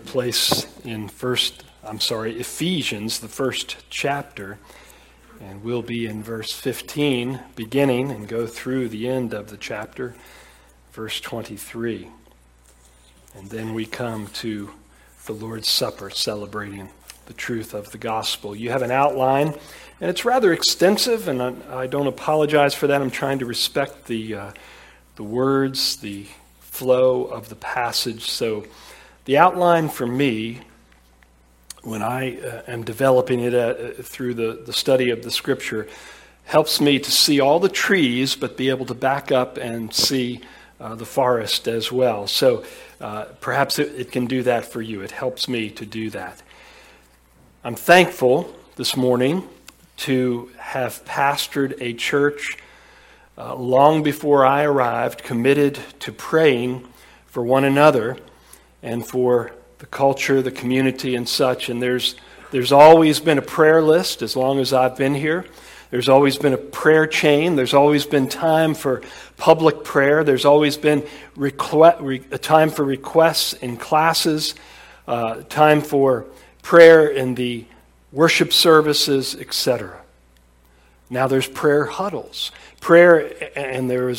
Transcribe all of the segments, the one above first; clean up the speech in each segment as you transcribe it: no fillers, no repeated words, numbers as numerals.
place in Ephesians, the first chapter, and we'll be in verse 15 beginning and go through the end of the chapter, verse 23. And then we come to the Lord's Supper, celebrating the truth of the gospel. You have an outline, and it's rather extensive, and I don't apologize for that. I'm trying to respect the words, the flow of the passage. So the outline for me, when I am developing it through the study of the Scripture, helps me to see all the trees, but be able to back up and see the forest as well. So perhaps it can do that for you. It helps me to do that. I'm thankful this morning to have pastored a church long before I arrived, committed to praying for one another and for the culture, the community, and such. And there's always been a prayer list as long as I've been here. There's always been a prayer chain. There's always been time for public prayer. There's always been a time for requests in classes, time for prayer in the worship services, etc. Now there's prayer huddles. Prayer, and there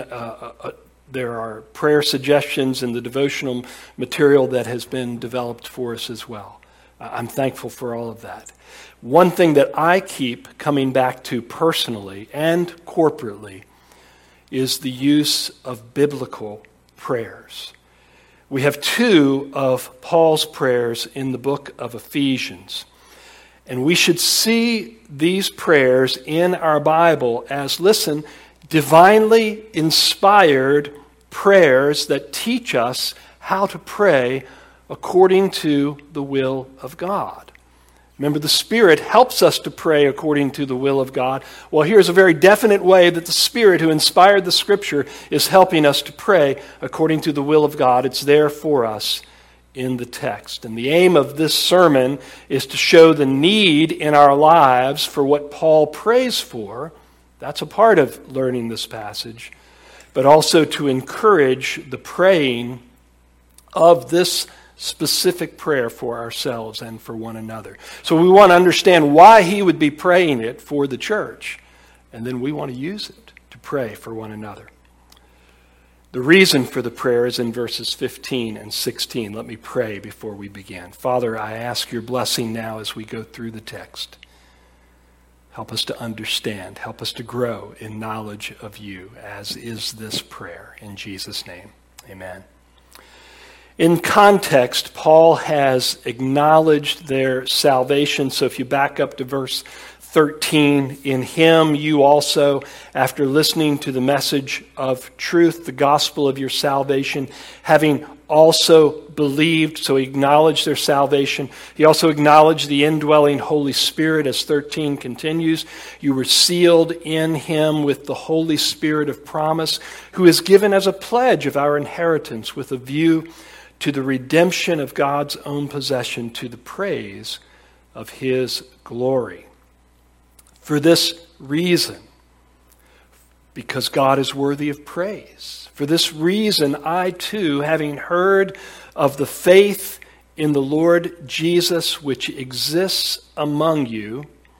are prayer suggestions in the devotional material that has been developed for us as well. I'm thankful for all of that. One thing that I keep coming back to personally and corporately is the use of biblical prayers. We have two of Paul's prayers in the book of Ephesians. And we should see these prayers in our Bible as, listen, divinely inspired prayers that teach us how to pray according to the will of God. Remember, the Spirit helps us to pray according to the will of God. Well, here's a very definite way that the Spirit who inspired the Scripture is helping us to pray according to the will of God. It's there for us in the text. And the aim of this sermon is to show the need in our lives for what Paul prays for. That's a part of learning this passage. But also to encourage the praying of this specific prayer for ourselves and for one another. So we want to understand why he would be praying it for the church. And then we want to use it to pray for one another. The reason for the prayer is in verses 15 and 16. Let me pray before we begin. Father, I ask your blessing now as we go through the text. Help us to understand. Help us to grow in knowledge of you, as is this prayer. In Jesus' name, amen. In context, Paul has acknowledged their salvation. So if you back up to verse 13, in him you also, after listening to the message of truth, the gospel of your salvation, having also believed, so he acknowledged their salvation. He also acknowledged the indwelling Holy Spirit, as 13 continues. You were sealed in him with the Holy Spirit of promise, who is given as a pledge of our inheritance with a view to the redemption of God's own possession, to the praise of his glory. For this reason, because God is worthy of praise, for this reason I too, having heard of the faith in the Lord Jesus which exists among you,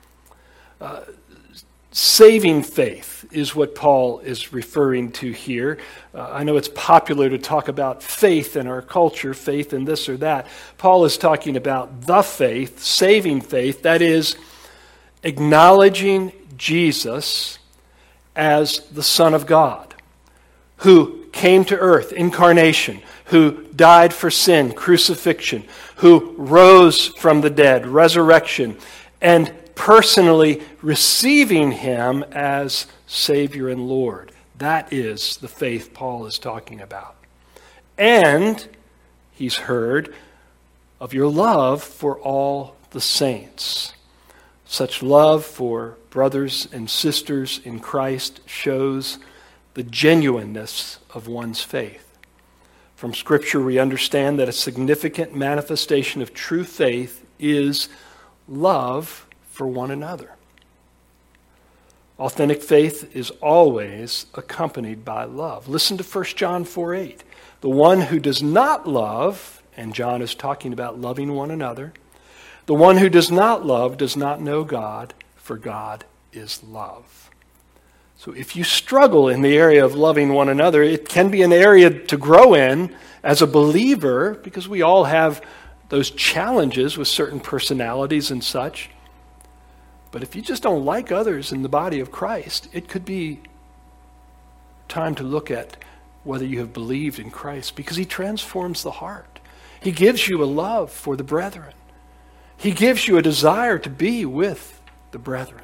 saving faith is what Paul is referring to here. I know it's popular to talk about faith in our culture, faith in this or that. Paul is talking about the faith, saving faith, that is, acknowledging Jesus as the Son of God, who came to earth, incarnation, who died for sin, crucifixion, who rose from the dead, resurrection, and personally receiving him as Savior and Lord. That is the faith Paul is talking about. And he's heard of your love for all the saints. Such love for brothers and sisters in Christ shows the genuineness of one's faith. From Scripture, we understand that a significant manifestation of true faith is love for one another. Authentic faith is always accompanied by love. Listen to 1 John 4:8. The one who does not love and John is talking about loving one another. The one who does not love does not know God, for God is love. So if you struggle in the area of loving one another, it can be an area to grow in as a believer, because we all have those challenges with certain personalities and such. But if you just don't like others in the body of Christ, it could be time to look at whether you have believed in Christ, because he transforms the heart. He gives you a love for the brethren. He gives you a desire to be with the brethren.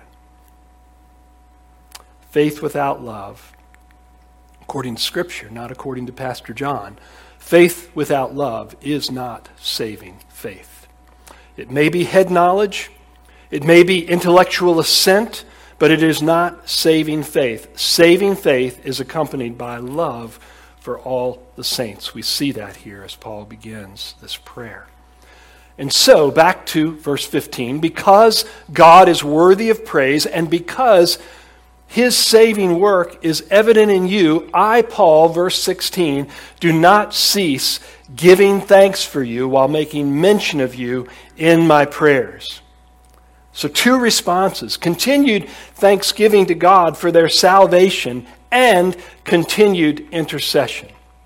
Faith without love, according to Scripture, not according to Pastor John, faith without love is not saving faith. It may be head knowledge, it may be intellectual assent, but it is not saving faith. Saving faith is accompanied by love for all the saints. We see that here as Paul begins this prayer. And so, back to verse 15, because God is worthy of praise and because his saving work is evident in you, I, Paul, verse 16, do not cease giving thanks for you while making mention of you in my prayers. So 2 responses: continued thanksgiving to God for their salvation and continued intercession.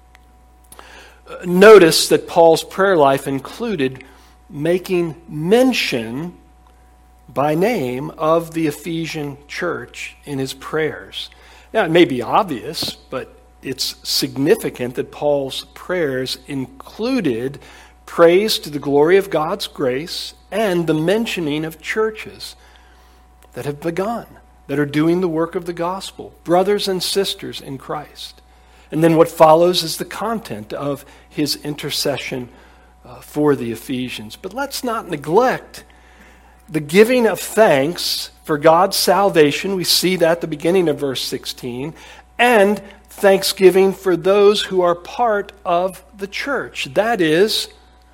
Notice that Paul's prayer life included making mention by name of the Ephesian church in his prayers. Now, it may be obvious, but it's significant that Paul's prayers included praise to the glory of God's grace and the mentioning of churches that have begun, that are doing the work of the gospel, brothers and sisters in Christ. And then what follows is the content of his intercession for the Ephesians. But let's not neglect the giving of thanks for God's salvation. We see that at the beginning of verse 16. And thanksgiving for those who are part of the church. That is,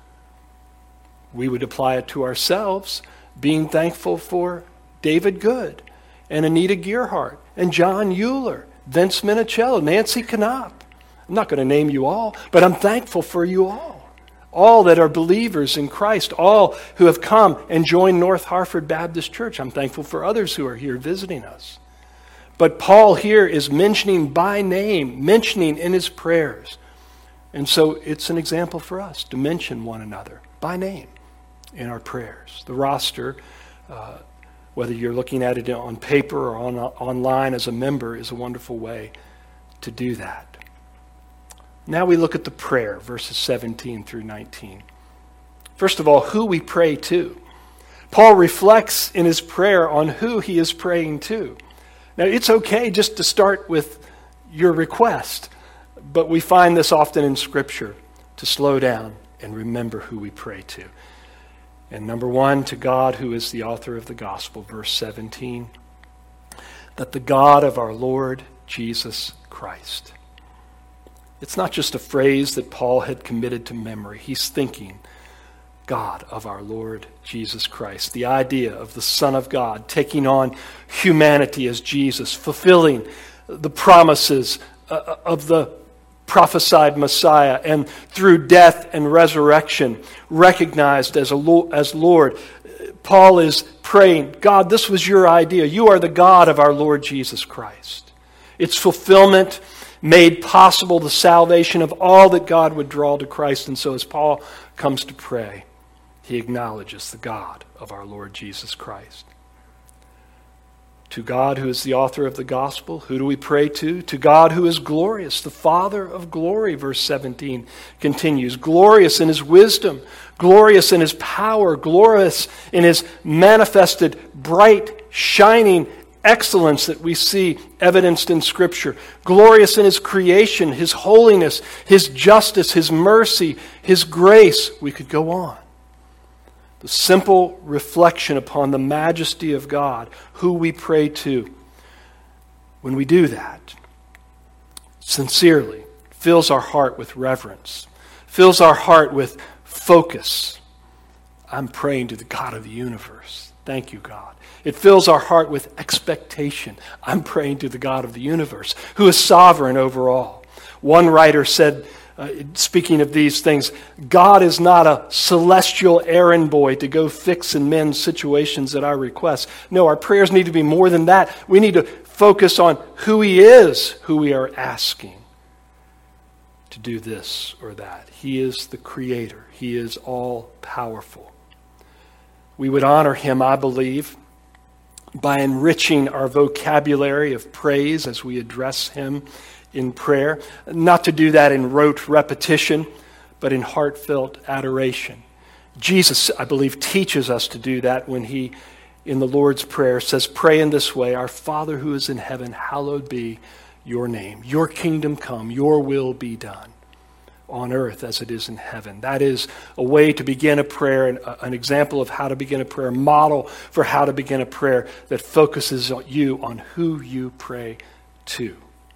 we would apply it to ourselves, being thankful for David Good and Anita Gearhart and John Euler, Vince Minicello, Nancy Knopp. I'm not going to name you all, but I'm thankful for you all that are believers in Christ, all who have come and joined North Hartford Baptist Church. I'm thankful for others who are here visiting us. But Paul here is mentioning by name, mentioning in his prayers. And so it's an example for us to mention one another by name in our prayers. The roster, whether you're looking at it on paper or online as a member, is a wonderful way to do that. Now we look at the prayer, verses 17 through 19. First of all, who we pray to. Paul reflects in his prayer on who he is praying to. Now, it's okay just to start with your request, but we find this often in Scripture, to slow down and remember who we pray to. And number one, to God who is the author of the gospel, verse 17, that the God of our Lord Jesus Christ. It's not just a phrase that Paul had committed to memory. He's thinking, God of our Lord Jesus Christ. The idea of the Son of God taking on humanity as Jesus, fulfilling the promises of the prophesied Messiah, and through death and resurrection, recognized as Lord. Paul is praying, God, this was your idea. You are the God of our Lord Jesus Christ. Its fulfillment made possible the salvation of all that God would draw to Christ. And so as Paul comes to pray, he acknowledges the God of our Lord Jesus Christ. To God who is the author of the gospel, who do we pray to? To God who is glorious, the Father of glory, verse 17 continues. Glorious in his wisdom, glorious in his power, glorious in his manifested, bright, shining excellence that we see evidenced in Scripture. Glorious in his creation, his holiness, his justice, his mercy, his grace. We could go on. The simple reflection upon the majesty of God, who we pray to. When we do that, sincerely, fills our heart with reverence, fills our heart with focus. I'm praying to the God of the universe. Thank you, God. It fills our heart with expectation. I'm praying to the God of the universe, who is sovereign over all. One writer said Speaking of these things, God is not a celestial errand boy to go fix and mend situations at our request. No, our prayers need to be more than that. We need to focus on who He is, who we are asking to do this or that. He is the Creator. He is all-powerful. We would honor Him, I believe, by enriching our vocabulary of praise as we address Him in prayer. Not to do that in rote repetition, but in heartfelt adoration. Jesus, I believe, teaches us to do that when He, in the Lord's Prayer, says, pray in this way, our Father who is in heaven, hallowed be your name. Your kingdom come, your will be done on earth as it is in heaven. That is a way to begin a prayer, an example of how to begin a prayer, a model for how to begin a prayer that focuses you on who you pray to.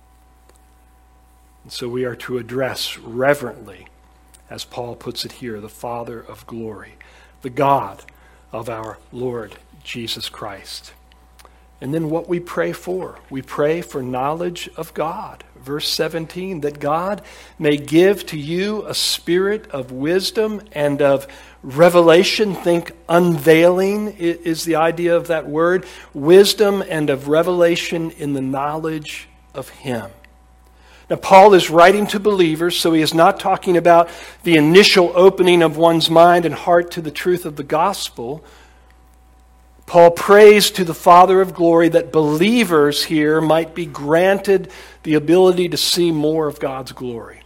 And so we are to address reverently, as Paul puts it here, the Father of glory, the God of our Lord Jesus Christ. And then what we pray for. We pray for knowledge of God. Verse 17, that God may give to you a spirit of wisdom and of revelation. Think unveiling is the idea of that word. Wisdom and of revelation in the knowledge of Him. Now, Paul is writing to believers, so he is not talking about the initial opening of one's mind and heart to the truth of the gospel. Paul prays to the Father of glory that believers here might be granted the ability to see more of God's glory.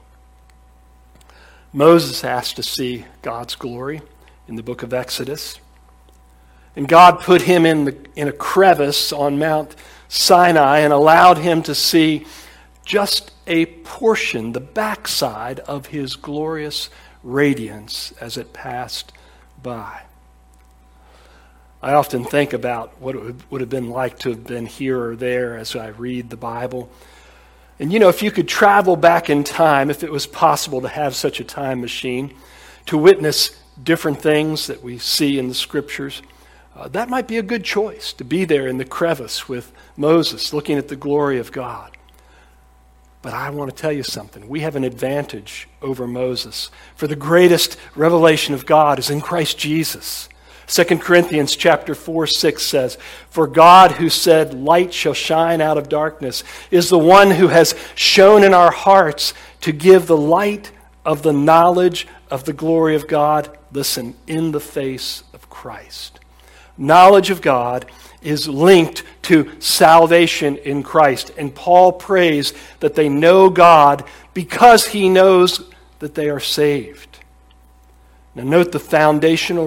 Moses asked to see God's glory in the book of Exodus. And God put him in a crevice on Mount Sinai and allowed him to see just a portion, the backside of His glorious radiance as it passed by. I often think about what it would have been like to have been here or there as I read the Bible. And if you could travel back in time, if it was possible to have such a time machine, to witness different things that we see in the Scriptures, that might be a good choice, to be there in the crevice with Moses, looking at the glory of God. But I want to tell you something. We have an advantage over Moses. For the greatest revelation of God is in Christ Jesus. 2 Corinthians chapter 4:6 says, for God who said, light shall shine out of darkness, is the one who has shone in our hearts to give the light of the knowledge of the glory of God, listen, in the face of Christ. Knowledge of God is linked to salvation in Christ. And Paul prays that they know God because he knows that they are saved. Now note the foundational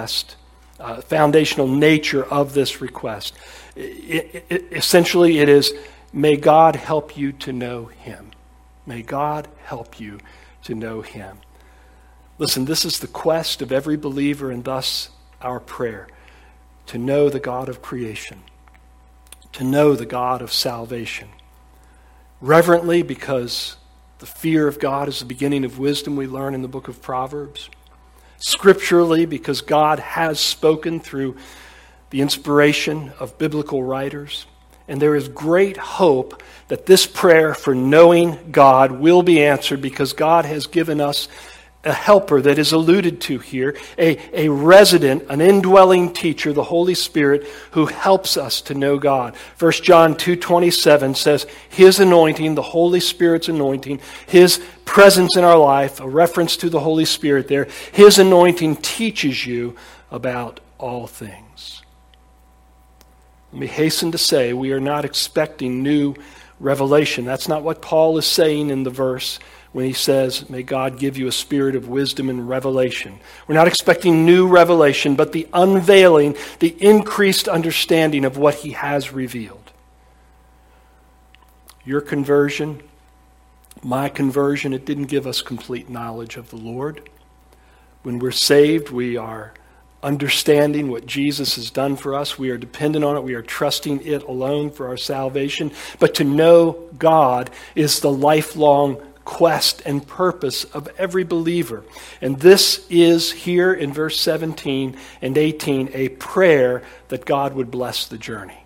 nature of this request. Essentially it is, may God help you to know Him. May God help you to know Him. Listen, this is the quest of every believer and thus our prayer. To know the God of creation, to know the God of salvation. Reverently, because the fear of God is the beginning of wisdom, we learn in the book of Proverbs. Scripturally, because God has spoken through the inspiration of biblical writers. And there is great hope that this prayer for knowing God will be answered because God has given us a helper that is alluded to here, a resident, an indwelling teacher, the Holy Spirit, who helps us to know God. 1 John 2:27 says, His anointing, the Holy Spirit's anointing, His presence in our life, a reference to the Holy Spirit there, His anointing teaches you about all things. Let me hasten to say, we are not expecting new revelation. That's not what Paul is saying in the verse when he says, may God give you a spirit of wisdom and revelation. We're not expecting new revelation, but the unveiling, the increased understanding of what He has revealed. Your conversion, my conversion, it didn't give us complete knowledge of the Lord. When we're saved, we are understanding what Jesus has done for us. We are dependent on it. We are trusting it alone for our salvation. But to know God is the lifelong quest and purpose of every believer. And this is here in verse 17 and 18 a prayer that God would bless the journey.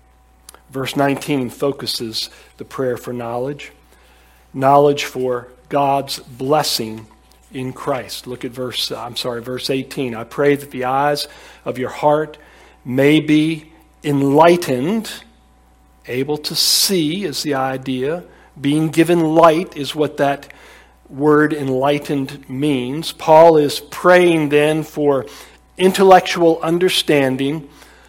Verse 19 focuses the prayer for knowledge. Knowledge for God's blessing in Christ. Look at verse 18. I pray that the eyes of your heart may be enlightened. Able to see is the idea. Being given light is what that word enlightened means. Paul is praying then for intellectual understanding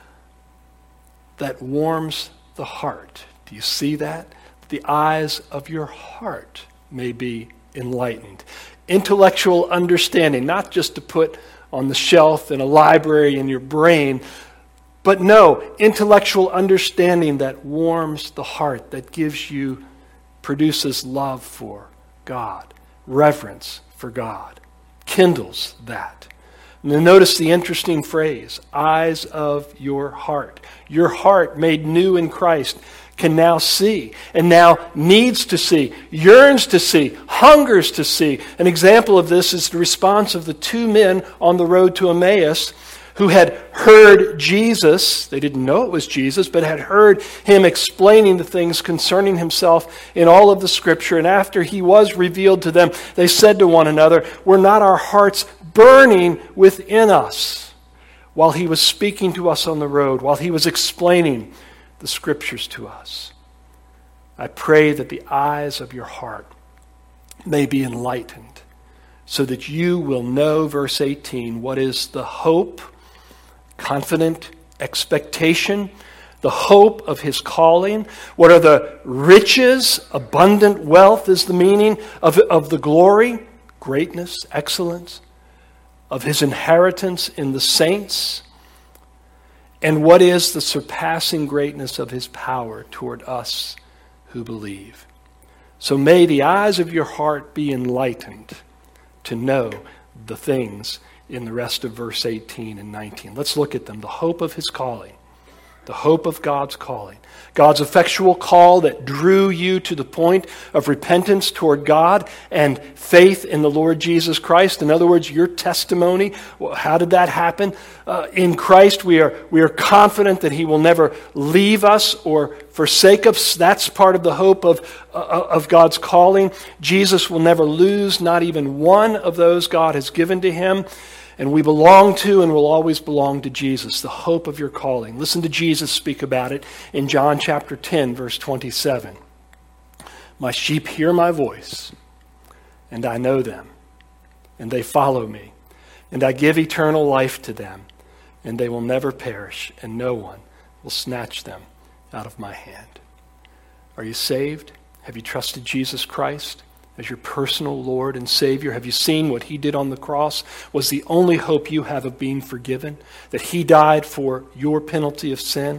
that warms the heart. Do you see that? The eyes of your heart may be enlightened. Intellectual understanding, not just to put on the shelf in a library in your brain, but no, intellectual understanding that warms the heart, that produces love for God, reverence for God, kindles that. And then notice the interesting phrase, eyes of your heart. Your heart, made new in Christ, can now see, and now needs to see, yearns to see, hungers to see. An example of this is the response of the two men on the road to Emmaus who had heard Jesus. They didn't know it was Jesus, but had heard him explaining the things concerning himself in all of the Scripture. And after he was revealed to them, they said to one another, "Were not our hearts burning within us while he was speaking to us on the road, while he was explaining the Scriptures to us?" I pray that the eyes of your heart may be enlightened so that you will know, verse 18, what is the hope, confident expectation, the hope of his calling. What are the riches, abundant wealth is the meaning of the glory, greatness, excellence, of his inheritance in the saints. And what is the surpassing greatness of his power toward us who believe. So may the eyes of your heart be enlightened to know the things in the rest of verse 18 and 19. Let's look at them. The hope of his calling. The hope of God's calling. God's effectual call that drew you to the point of repentance toward God and faith in the Lord Jesus Christ. In other words, your testimony. Well, how did that happen? In Christ, we are confident that he will never leave us or forsake us. That's part of the hope of God's calling. Jesus will never lose not even one of those God has given to him. And we belong to and will always belong to Jesus, the hope of your calling. Listen to Jesus speak about it in John chapter 10, verse 27. My sheep hear my voice, and I know them, and they follow me. And I give eternal life to them, and they will never perish, and no one will snatch them out of my hand. Are you saved? Have you trusted Jesus Christ as your personal Lord and Savior? Have you seen what he did on the cross was the only hope you have of being forgiven? That he died for your penalty of sin?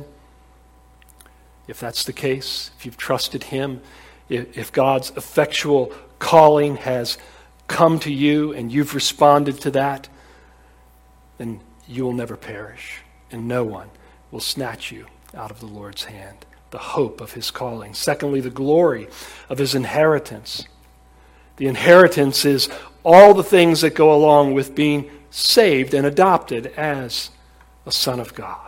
If that's the case, if you've trusted him, if God's effectual calling has come to you and you've responded to that, then you will never perish, and no one will snatch you out of the Lord's hand. The hope of his calling. Secondly, the glory of his inheritance. The inheritance is all the things that go along with being saved and adopted as a son of God.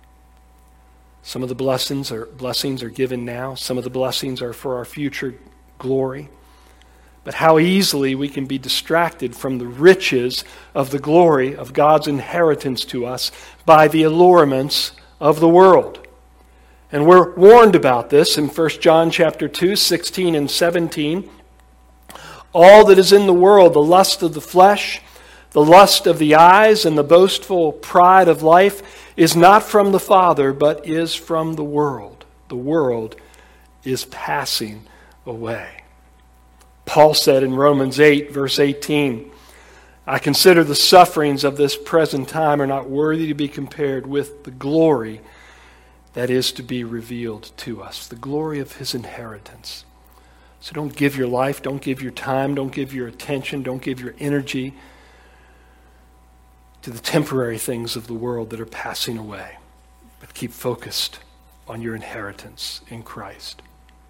Some of the blessings are given now. Some of the blessings are for our future glory. But how easily we can be distracted from the riches of the glory of God's inheritance to us by the allurements of the world. And we're warned about this in 1 John chapter 2, 16 and 17. All that is in the world, the lust of the flesh, the lust of the eyes, and the boastful pride of life is not from the Father, but is from the world. The world is passing away. Paul said in Romans 8, verse 18, I consider the sufferings of this present time are not worthy to be compared with the glory that is to be revealed to us, the glory of his inheritance. So don't give your life, don't give your time, don't give your attention, don't give your energy to the temporary things of the world that are passing away. But keep focused on your inheritance in Christ.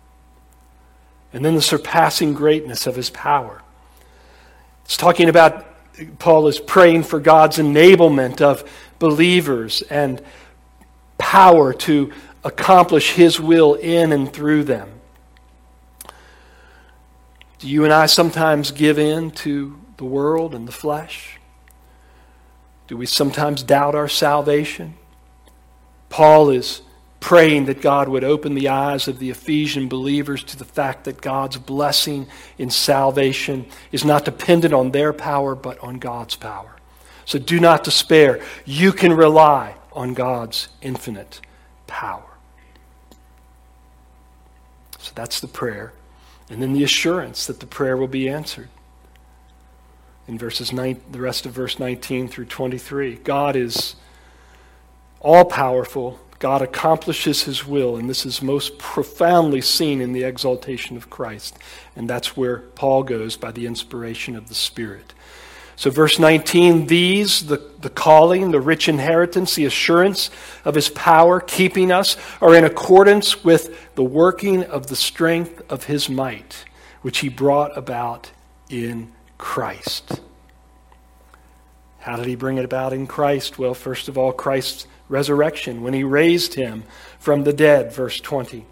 And then the surpassing greatness of his power. It's talking about, Paul is praying for God's enablement of believers and power to accomplish his will in and through them. Do you and I sometimes give in to the world and the flesh? Do we sometimes doubt our salvation? Paul is praying that God would open the eyes of the Ephesian believers to the fact that God's blessing in salvation is not dependent on their power, but on God's power. So do not despair. You can rely on God's infinite power. So that's the prayer. And then the assurance that the prayer will be answered. In the rest of verse 19 through 23, God is all-powerful. God accomplishes his will, and this is most profoundly seen in the exaltation of Christ. And that's where Paul goes by the inspiration of the Spirit. So verse 19, these, the calling, the rich inheritance, the assurance of his power, keeping us, are in accordance with the working of the strength of his might, which he brought about in Christ. How did he bring it about in Christ? Well, first of all, Christ's resurrection, when he raised him from the dead, verse 20.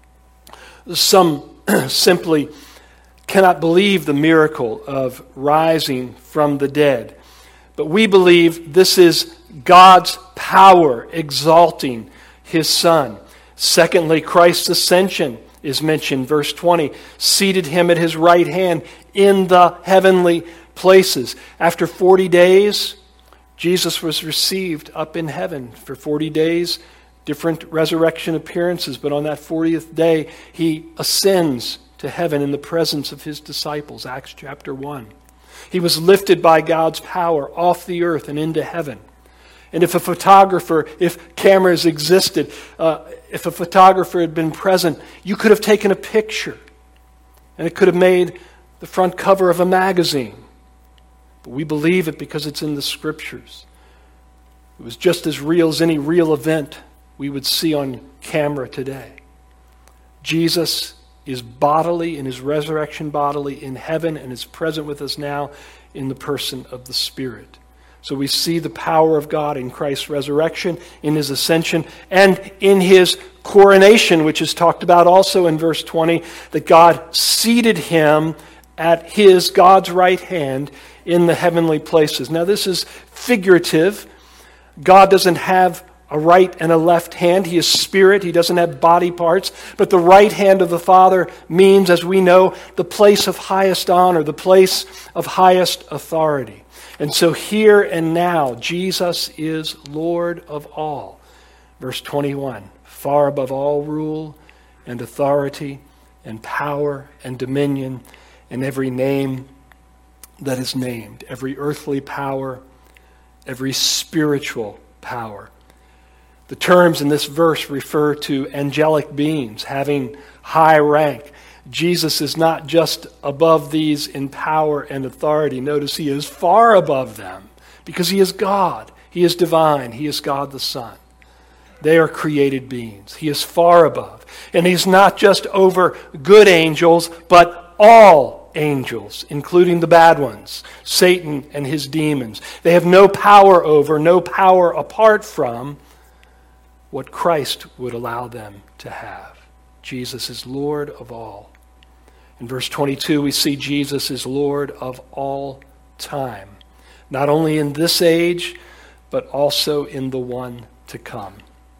Some simply cannot believe the miracle of rising from the dead. But we believe this is God's power exalting his Son. Secondly, Christ's ascension is mentioned, verse 20. Seated him at his right hand in the heavenly places. After 40 days, Jesus was received up in heaven for 40 days, different resurrection appearances, but on that 40th day, he ascends to heaven in the presence of his disciples, Acts chapter 1. He was lifted by God's power off the earth and into heaven. And if cameras existed, if a photographer had been present, you could have taken a picture, and it could have made the front cover of a magazine. But we believe it because it's in the Scriptures. It was just as real as any real event we would see on camera today. Jesus is bodily, in his resurrection bodily, in heaven, and is present with us now in the person of the Spirit. So we see the power of God in Christ's resurrection, in his ascension, and in his coronation, which is talked about also in verse 20, that God seated him at God's right hand in the heavenly places. Now this is figurative. God doesn't have a right and a left hand. He is spirit. He doesn't have body parts. But the right hand of the Father means, as we know, the place of highest honor, the place of highest authority. And so here and now, Jesus is Lord of all. Verse 21, far above all rule and authority and power and dominion and every name that is named, every earthly power, every spiritual power. The terms in this verse refer to angelic beings having high rank. Jesus is not just above these in power and authority. Notice he is far above them because he is God. He is divine. He is God the Son. They are created beings. He is far above. And he's not just over good angels, but all angels, including the bad ones, Satan and his demons. They have no power over, no power apart from what Christ would allow them to have. Jesus is Lord of all. In verse 22, we see Jesus is Lord of all time, not only in this age, but also in the one to come.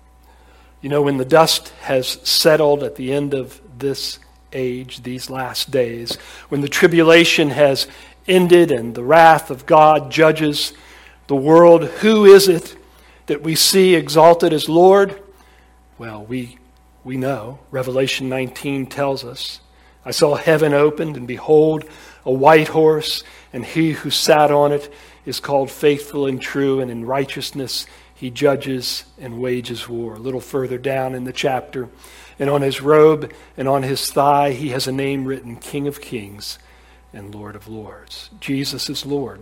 You know, when the dust has settled at the end of this age, these last days, when the tribulation has ended and the wrath of God judges the world, who is it that we see exalted as Lord? Well, we know. Revelation 19 tells us, I saw heaven opened, and behold, a white horse, and he who sat on it is called Faithful and True, and in righteousness he judges and wages war. A little further down in the chapter, and on his robe and on his thigh he has a name written, King of Kings and Lord of Lords. Jesus is Lord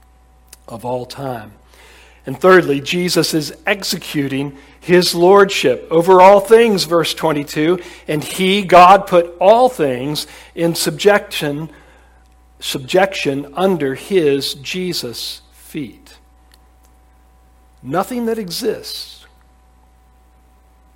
of all time. And thirdly, Jesus is executing his lordship over all things, verse 22. And he, God, put all things in subjection under his, Jesus' feet. Nothing that exists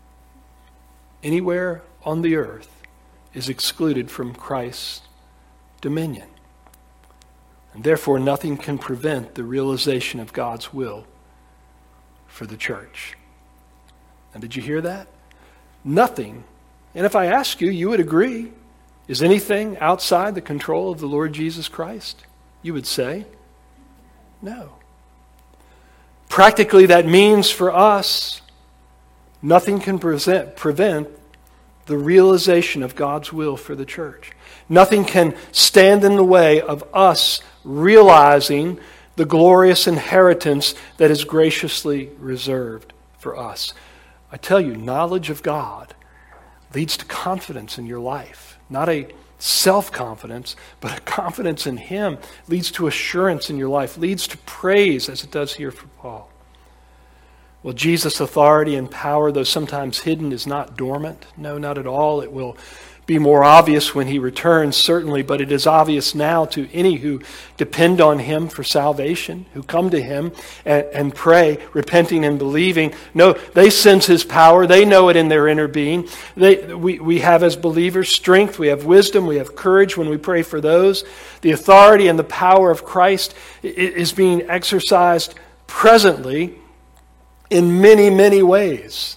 anywhere on the earth is excluded from Christ's dominion. And therefore, nothing can prevent the realization of God's will for the church. And did you hear that? Nothing. And if I ask you, you would agree. Is anything outside the control of the Lord Jesus Christ? You would say, no. Practically, that means for us, nothing can prevent the realization of God's will for the church. Nothing can stand in the way of us realizing the glorious inheritance that is graciously reserved for us. I tell you, knowledge of God leads to confidence in your life. Not a self-confidence, but a confidence in Him. Leads to assurance in your life. Leads to praise, as it does here for Paul. Well, Jesus' authority and power, though sometimes hidden, is not dormant. No, not at all. It will be more obvious when He returns, certainly, but it is obvious now to any who depend on Him for salvation, who come to Him and pray, repenting and believing. No, they sense His power. They know it in their inner being. We have, as believers, strength. We have wisdom. We have courage when we pray for those. The authority and the power of Christ is being exercised presently in many, many ways.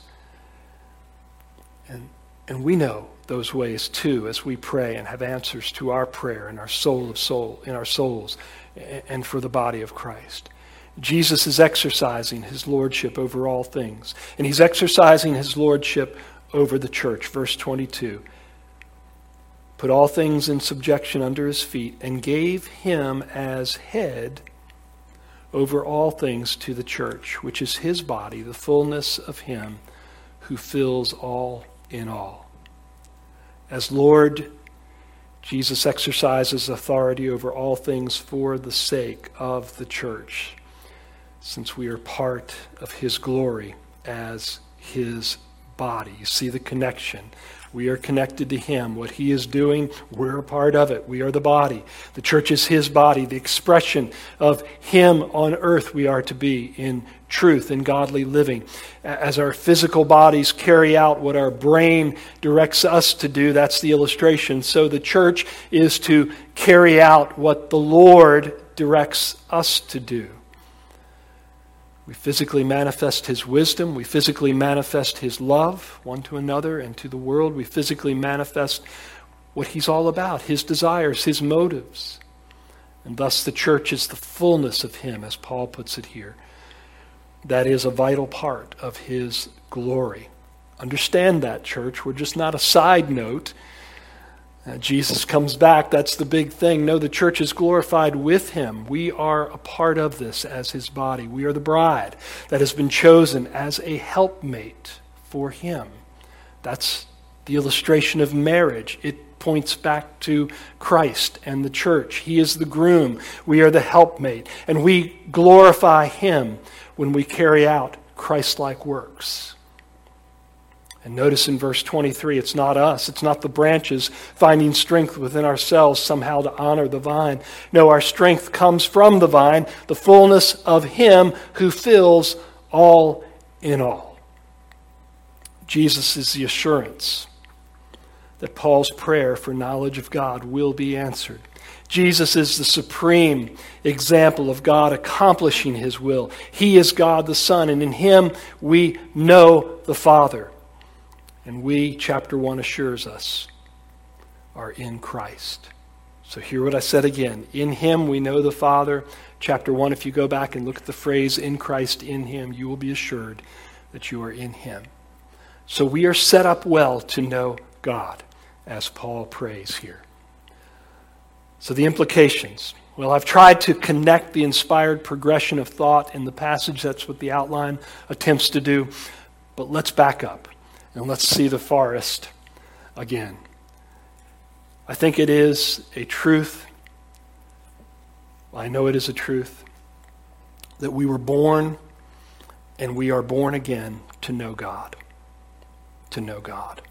And we know those ways too as we pray and have answers to our prayer in our in our souls and for the body of Christ. Jesus is exercising His lordship over all things, and He's exercising His lordship over the church. Verse 22, put all things in subjection under His feet and gave Him as head over all things to the church, which is His body, the fullness of Him who fills all in all. As Lord, Jesus exercises authority over all things for the sake of the church, since we are part of His glory as His body. You see the connection. We are connected to Him. What He is doing, we're a part of it. We are the body. The church is His body, the expression of Him on earth we are to be in truth and godly living. As our physical bodies carry out what our brain directs us to do, that's the illustration. So the church is to carry out what the Lord directs us to do. We physically manifest His wisdom. We physically manifest His love one to another and to the world. We physically manifest what He's all about, His desires, His motives. And thus the church is the fullness of Him, as Paul puts it here. That is a vital part of His glory. Understand that, church. We're just not a side note. Jesus comes back, that's the big thing. No, the church is glorified with Him. We are a part of this as His body. We are the bride that has been chosen as a helpmate for Him. That's the illustration of marriage. It points back to Christ and the church. He is the groom. We are the helpmate. And we glorify Him when we carry out Christ-like works. And notice in verse 23, it's not us, it's not the branches finding strength within ourselves somehow to honor the vine. No, our strength comes from the vine, the fullness of Him who fills all in all. Jesus is the assurance that Paul's prayer for knowledge of God will be answered. Jesus is the supreme example of God accomplishing His will. He is God the Son, and in Him we know the Father. And we, chapter 1 assures us, are in Christ. So hear what I said again. In Him we know the Father. Chapter 1, if you go back and look at the phrase, in Christ, in Him, you will be assured that you are in Him. So we are set up well to know God, as Paul prays here. So the implications. Well, I've tried to connect the inspired progression of thought in the passage. That's what the outline attempts to do. But let's back up. And let's see the forest again. I think it is a truth, I know it is a truth, that we were born and we are born again to know God. To know God.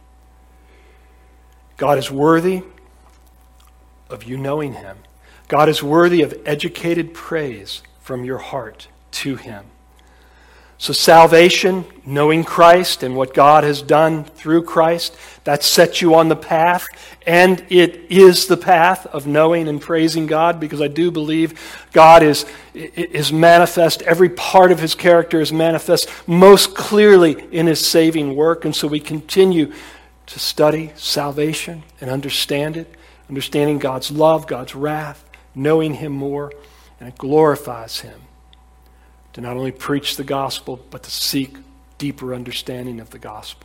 God is worthy of you knowing Him. God is worthy of educated praise from your heart to Him. So salvation, knowing Christ and what God has done through Christ, that sets you on the path, and it is the path of knowing and praising God, because I do believe God is manifest. Every part of His character is manifest most clearly in His saving work, and so we continue to study salvation and understand it, understanding God's love, God's wrath, knowing Him more, and it glorifies Him to not only preach the gospel, but to seek deeper understanding of the gospel.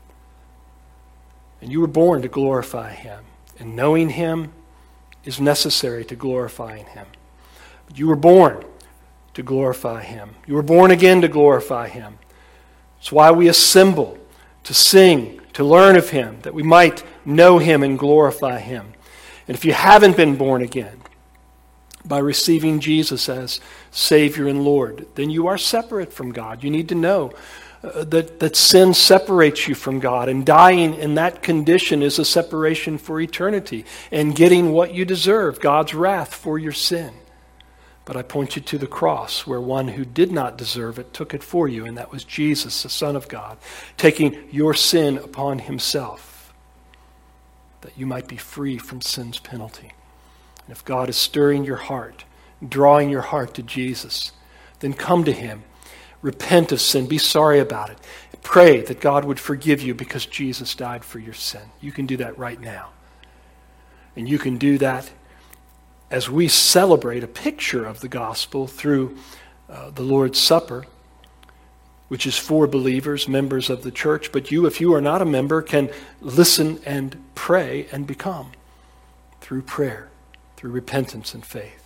And you were born to glorify Him, and knowing Him is necessary to glorifying Him. But you were born to glorify Him. You were born again to glorify Him. It's why we assemble to sing, to learn of Him, that we might know Him and glorify Him. And if you haven't been born again, by receiving Jesus as Savior and Lord, then you are separate from God. You need to know that sin separates you from God, and dying in that condition is a separation for eternity and getting what you deserve, God's wrath for your sin. But I point you to the cross, where one who did not deserve it took it for you, and that was Jesus, the Son of God, taking your sin upon Himself, that you might be free from sin's penalty. And if God is stirring your heart, drawing your heart to Jesus, then come to Him. Repent of sin. Be sorry about it. Pray that God would forgive you because Jesus died for your sin. You can do that right now. And you can do that as we celebrate a picture of the gospel through the Lord's Supper, which is for believers, members of the church. But you, if you are not a member, can listen and pray and become through prayer, through repentance and faith.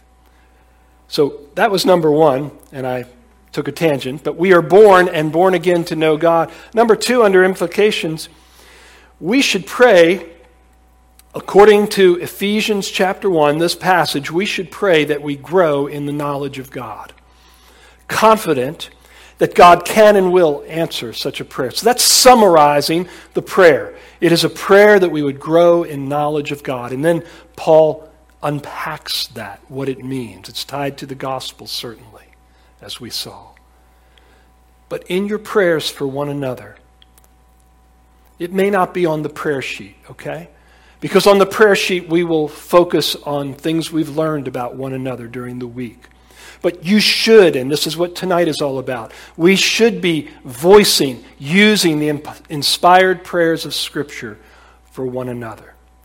So that was number one, and I took a tangent, but we are born and born again to know God. Number two, under implications, we should pray, according to Ephesians chapter 1, this passage, we should pray that we grow in the knowledge of God, confident that God can and will answer such a prayer. So that's summarizing the prayer. It is a prayer that we would grow in knowledge of God. And then Paul unpacks that, what it means. It's tied to the gospel, certainly, as we saw. But in your prayers for one another, it may not be on the prayer sheet, okay? Because on the prayer sheet, we will focus on things we've learned about one another during the week. But you should, and this is what tonight is all about, we should be voicing, using the inspired prayers of Scripture for one another.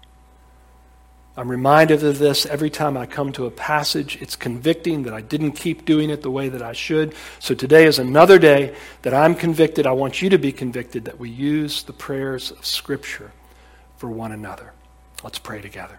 I'm reminded of this every time I come to a passage. It's convicting that I didn't keep doing it the way that I should. So today is another day that I'm convicted. I want you to be convicted that we use the prayers of Scripture for one another. Let's pray together.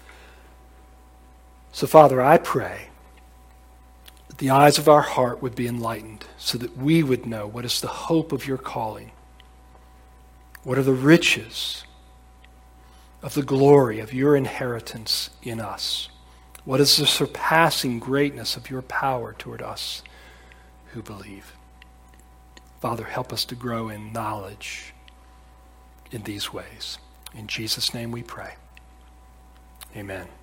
So, Father, I pray that the eyes of our heart would be enlightened so that we would know what is the hope of your calling. What are the riches of the glory of your inheritance in us? What is the surpassing greatness of your power toward us who believe? Father, help us to grow in knowledge in these ways. In Jesus' name we pray. Amen.